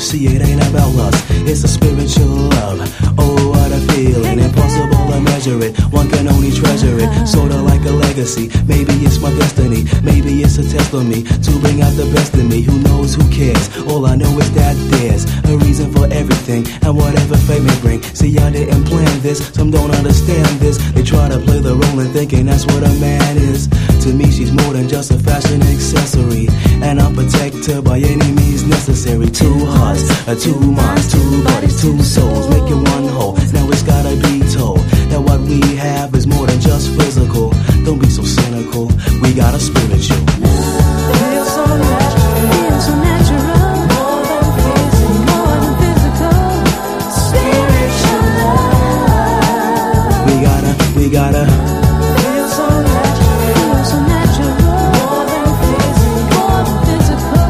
see, it ain't about lust, it's a spiritual love. Oh, what a feeling, impossible to measure it. One can only treasure it, sorta like a legacy. Maybe it's my destiny, maybe it's a test on me to bring out the best in me. Who knows, who cares? All I know is that there's a reason for everything, and whatever fate may bring. See, I didn't plan this, some don't understand this. They try to play the role and thinking that's what a man is. To me, she's more than just a fashion accessory, and I'll protect her by any means necessary. Two hearts, two minds, two bodies, two souls, making one whole. Now it's gotta be told that what we have is more than just physical. Don't be so cynical, we got a spiritual. Feel so natural, feel so natural. More than physical, more than physical. Spiritual love. We gotta. Feel so natural, feel so natural. More than physical, more than physical.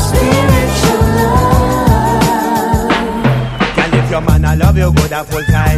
Spiritual love. Girl, if your man I love you good a full time.